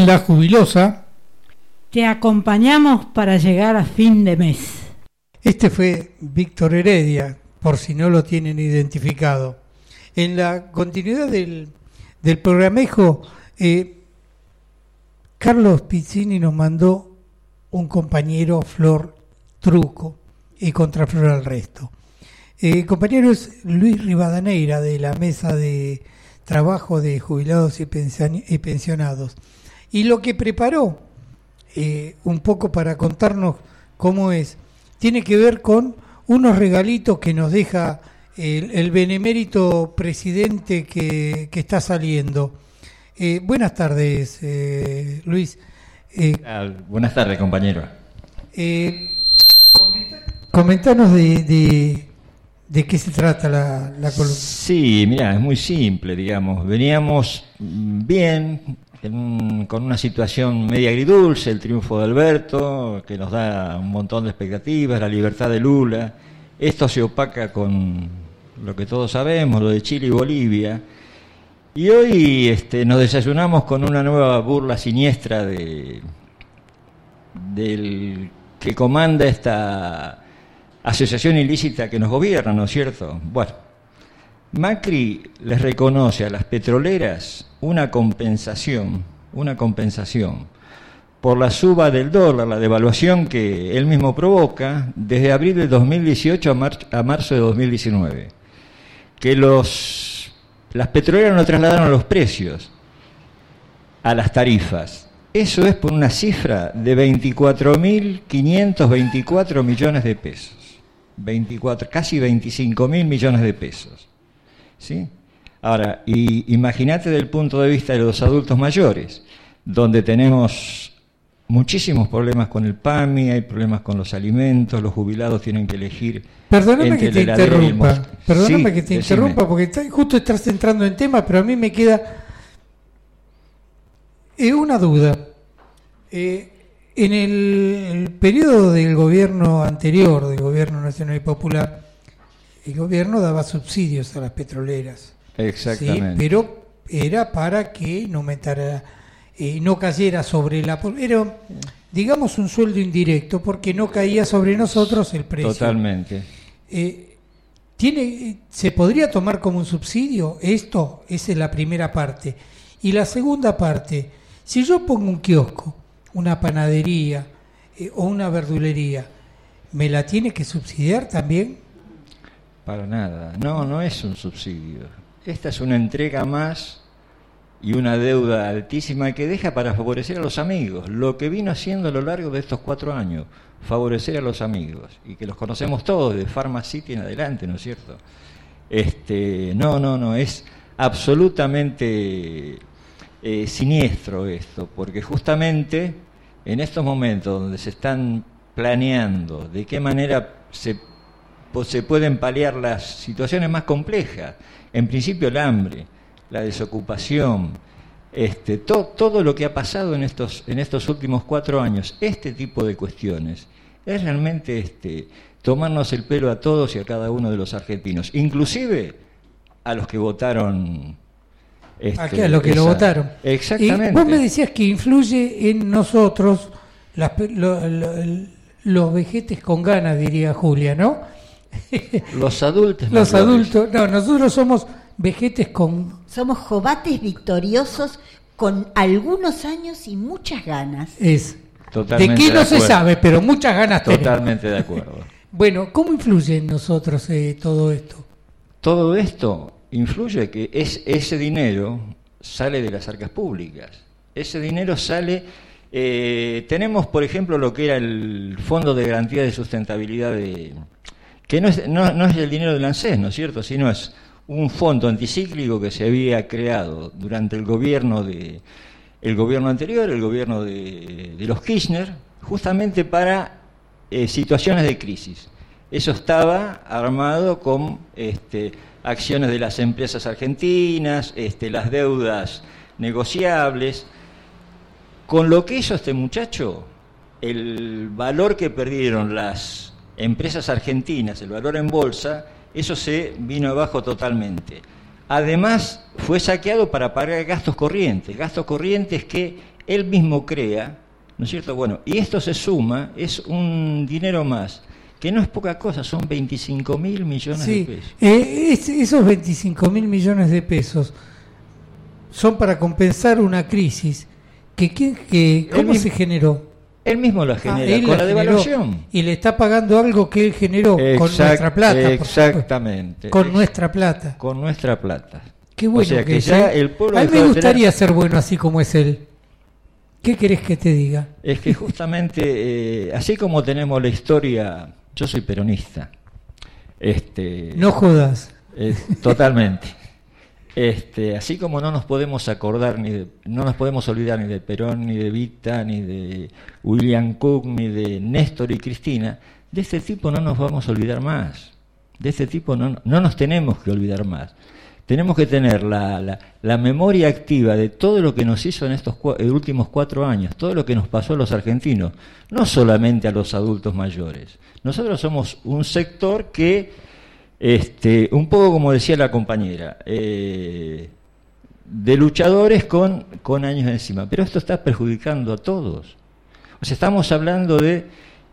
en La Jubilosa. Te acompañamos para llegar a fin de mes. Este fue Víctor Heredia, por si no lo tienen identificado. En la continuidad del programejo, Carlos Pizzini nos mandó un compañero Flor Truco y contraflor al resto. El compañero es Luis Rivadeneira, de la Mesa de Trabajo de Jubilados y Pensionados. Y lo que preparó, un poco para contarnos cómo es, tiene que ver con unos regalitos que nos deja el benemérito presidente que está saliendo. Buenas tardes, Luis. Buenas tardes, compañero. Comentanos de qué se trata la columna. Sí, mira, es muy simple, digamos. Veníamos bien, con una situación media agridulce, el triunfo de Alberto, que nos da un montón de expectativas, la libertad de Lula. Esto se opaca con lo que todos sabemos, lo de Chile y Bolivia. Y hoy nos desayunamos con una nueva burla siniestra del que comanda esta asociación ilícita que nos gobierna, ¿no es cierto? Bueno, Macri les reconoce a las petroleras una compensación por la suba del dólar, la devaluación que él mismo provoca desde abril de 2018 a marzo de 2019. Que las petroleras no trasladaron los precios a las tarifas. Eso es por una cifra de 24.524 millones de pesos. Casi 25.000 millones de pesos. ¿Sí? Ahora, imagínate desde el punto de vista de los adultos mayores, donde tenemos muchísimos problemas con el PAMI, hay problemas con los alimentos, los jubilados tienen que elegir. Perdóname que te interrumpa, porque justo estás entrando en tema, pero a mí me queda una duda. En el periodo del gobierno anterior, del gobierno nacional y popular, el gobierno daba subsidios a las petroleras. Exactamente. ¿Sí? Pero era para que no aumentara, no cayera sobre era, digamos, un sueldo indirecto, porque no caía sobre nosotros el precio. Totalmente. ¿Se podría tomar como un subsidio esto? Esa es la primera parte. Y la segunda parte, si yo pongo un kiosco, una panadería o una verdulería, ¿me la tiene que subsidiar también? Para nada, no es un subsidio. Esta es una entrega más y una deuda altísima que deja para favorecer a los amigos, lo que vino haciendo a lo largo de estos 4 años, favorecer a los amigos, y que los conocemos todos, de Pharma City en adelante, ¿no es cierto? No, es absolutamente siniestro esto, porque justamente en estos momentos donde se están planeando de qué manera se pueden paliar las situaciones más complejas, en principio el hambre, la desocupación, todo lo que ha pasado en estos últimos 4 años, este tipo de cuestiones, es realmente tomarnos el pelo a todos y a cada uno de los argentinos, inclusive a los que votaron. A los que lo votaron. Exactamente. Y vos me decías que influye en nosotros los vejetes con ganas, diría Julia, ¿no? Los adultos. Nosotros somos vejetes con... Somos jovates victoriosos con algunos años y muchas ganas. ¿De qué no se sabe? Pero muchas ganas tenemos. Totalmente de acuerdo. Bueno, ¿cómo influye en nosotros todo esto? Todo esto influye que ese dinero sale de las arcas públicas. Ese dinero sale... tenemos, por ejemplo, lo que era el Fondo de Garantía de Sustentabilidad que no es el dinero del ANSES, ¿no es cierto?, sino es un fondo anticíclico que se había creado durante el gobierno anterior, el gobierno de los Kirchner, justamente para situaciones de crisis. Eso estaba armado con acciones de las empresas argentinas, las deudas negociables. Con lo que hizo este muchacho, el valor que perdieron las empresas argentinas, el valor en bolsa, eso se vino abajo totalmente. Además, fue saqueado para pagar gastos corrientes que él mismo crea, ¿no es cierto? Bueno, y esto se suma, es un dinero más, que no es poca cosa, son 25.000 millones de pesos. Esos 25.000 millones de pesos son para compensar una crisis ¿cómo se generó? Él mismo la genera, con la devaluación. Y le está pagando algo que él generó con nuestra plata. Exactamente. Con nuestra plata. Con nuestra plata. Qué bueno. O sea que ya el pueblo... A mí me gustaría ser bueno así como es él. ¿Qué querés que te diga? Es que justamente, así como tenemos la historia... Yo soy peronista. No jodas. Totalmente. Así como no nos podemos acordar no nos podemos olvidar ni de Perón, ni de Evita, ni de William Cook, ni de Néstor y Cristina, de este tipo no nos vamos a olvidar más. De este tipo no nos tenemos que olvidar más. Tenemos que tener la memoria activa de todo lo que nos hizo en estos últimos 4 años, todo lo que nos pasó a los argentinos, no solamente a los adultos mayores. Nosotros somos un sector que un poco como decía la compañera, de luchadores con años encima, pero esto está perjudicando a todos. O sea, estamos hablando de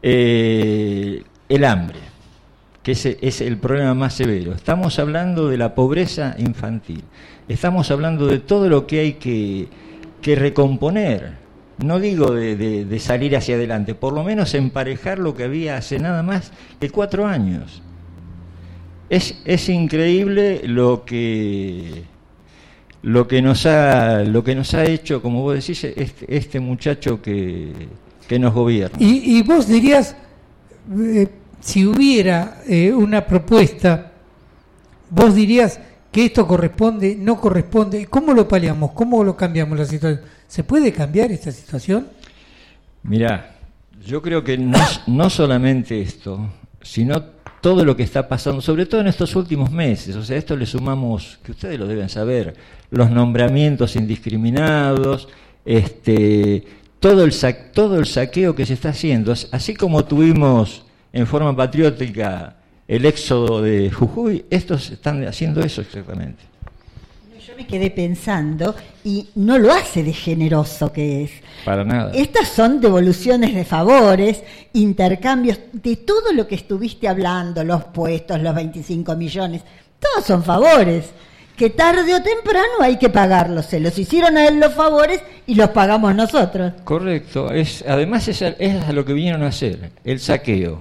el hambre, que es el problema más severo. Estamos hablando de la pobreza infantil. Estamos hablando de todo lo que hay que recomponer. No digo de salir hacia adelante, por lo menos emparejar lo que había hace nada más de 4 años. Es increíble lo que nos ha hecho, como vos decís, este muchacho que nos gobierna. Y vos dirías, si hubiera una propuesta, vos dirías que esto corresponde, no corresponde. ¿Cómo lo paliamos? ¿Cómo lo cambiamos la situación? ¿Se puede cambiar esta situación? Mirá, yo creo que no solamente esto, sino todo lo que está pasando, sobre todo en estos últimos meses. O sea, esto le sumamos, que ustedes lo deben saber, los nombramientos indiscriminados, todo el saqueo que se está haciendo, así como tuvimos en forma patriótica el éxodo de Jujuy, estos están haciendo eso exactamente. Yo me quedé pensando, y no lo hace de generoso que es. Para nada. Estas son devoluciones de favores, intercambios, de todo lo que estuviste hablando, los puestos, los 25 millones, todos son favores, que tarde o temprano hay que pagarlos. Se los hicieron a él los favores y los pagamos nosotros. Correcto. Además es a lo que vinieron a hacer, el saqueo.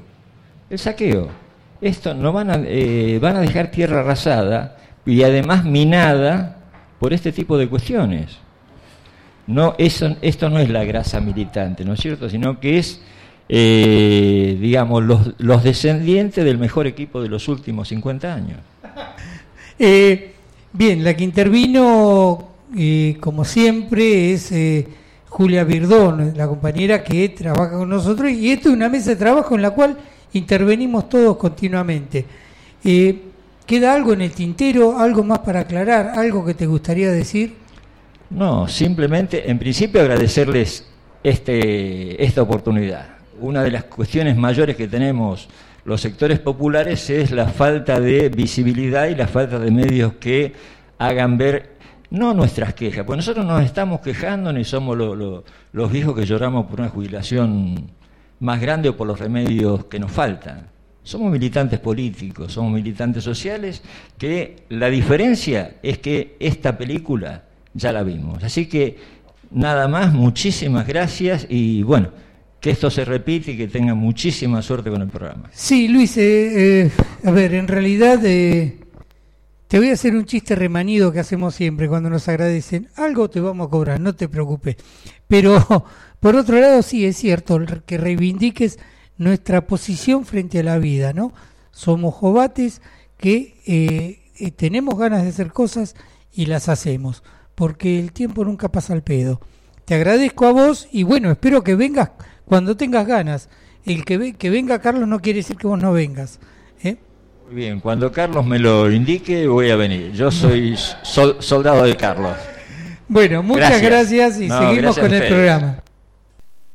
Esto no van a dejar tierra arrasada y además minada por este tipo de cuestiones. No, esto no es la grasa militante, ¿no es cierto? Sino que es, digamos, los descendientes del mejor equipo de los últimos 50 años. Bien, la que intervino, como siempre, es Julia Virdón, la compañera que trabaja con nosotros, y esto es una mesa de trabajo en la cual intervenimos todos continuamente. ¿Queda algo en el tintero, algo más para aclarar, algo que te gustaría decir? No, simplemente, en principio, agradecerles esta oportunidad. Una de las cuestiones mayores que tenemos los sectores populares es la falta de visibilidad y la falta de medios que hagan ver, no nuestras quejas, porque nosotros no nos estamos quejando ni somos los viejos que lloramos por una jubilación más grande o por los remedios que nos faltan. Somos militantes políticos, somos militantes sociales, que la diferencia es que esta película ya la vimos. Así que nada más, muchísimas gracias y bueno, que esto se repite y que tengan muchísima suerte con el programa. Sí, Luis, a ver, en realidad te voy a hacer un chiste remanido que hacemos siempre cuando nos agradecen. Algo te vamos a cobrar, no te preocupes. Pero por otro lado sí es cierto que reivindiques nuestra posición frente a la vida, ¿no? Somos jovates que tenemos ganas de hacer cosas y las hacemos, porque el tiempo nunca pasa al pedo. Te agradezco a vos y bueno, espero que vengas cuando tengas ganas. El que venga Carlos no quiere decir que vos no vengas. Muy bien, cuando Carlos me lo indique voy a venir. Yo soy soldado de Carlos. Bueno, muchas gracias y seguimos con el programa.